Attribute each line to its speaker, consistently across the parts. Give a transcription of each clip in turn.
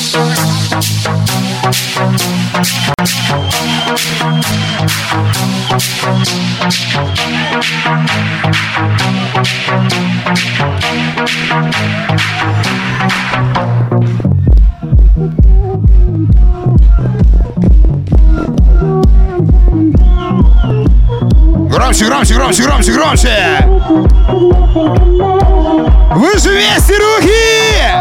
Speaker 1: Громче, громче, громче, громче, громче! Вы же вместе руки!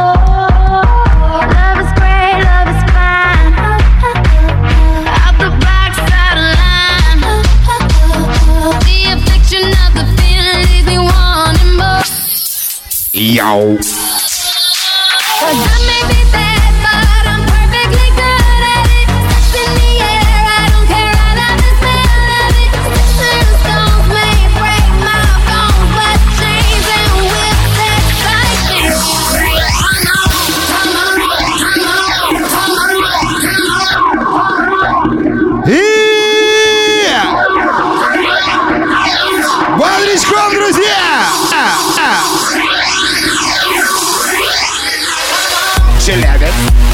Speaker 1: Йоу! Бодрячком, друзья! Челябинск.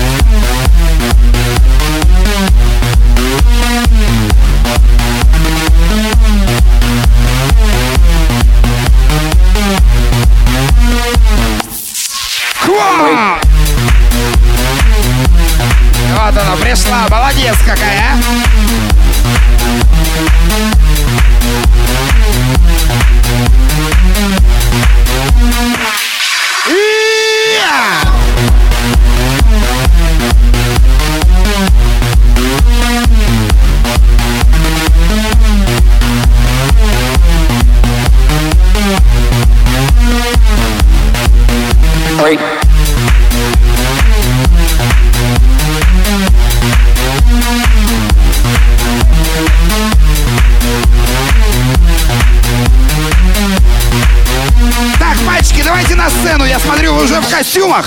Speaker 1: Вот она пришла, молодец какая! Ой. Так, мальчики, давайте на сцену. Я смотрю, вы уже в костюмах.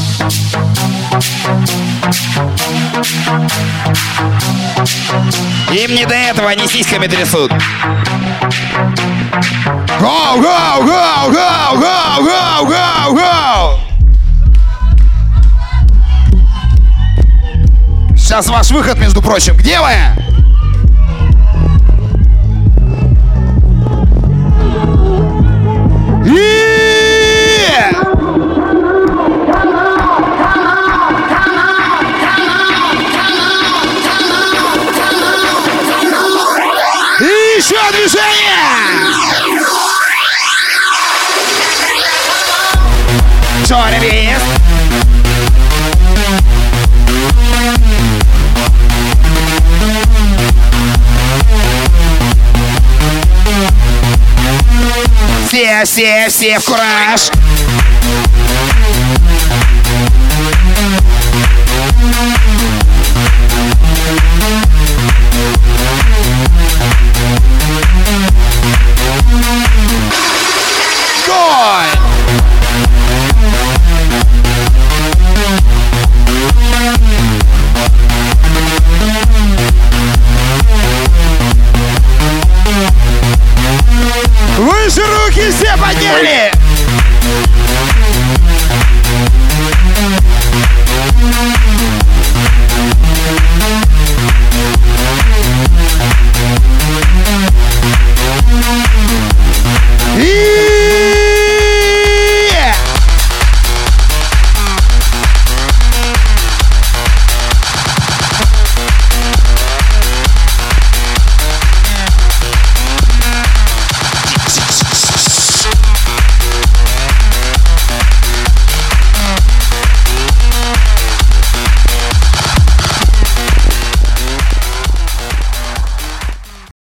Speaker 1: Им не до этого, они сиськами трясут. Go, go, go, go, go, go, go, go! Сейчас ваш выход, между прочим. Где вы? И еще движение! Чорвис! Все в кураж! Гой! Выше руки все подняли!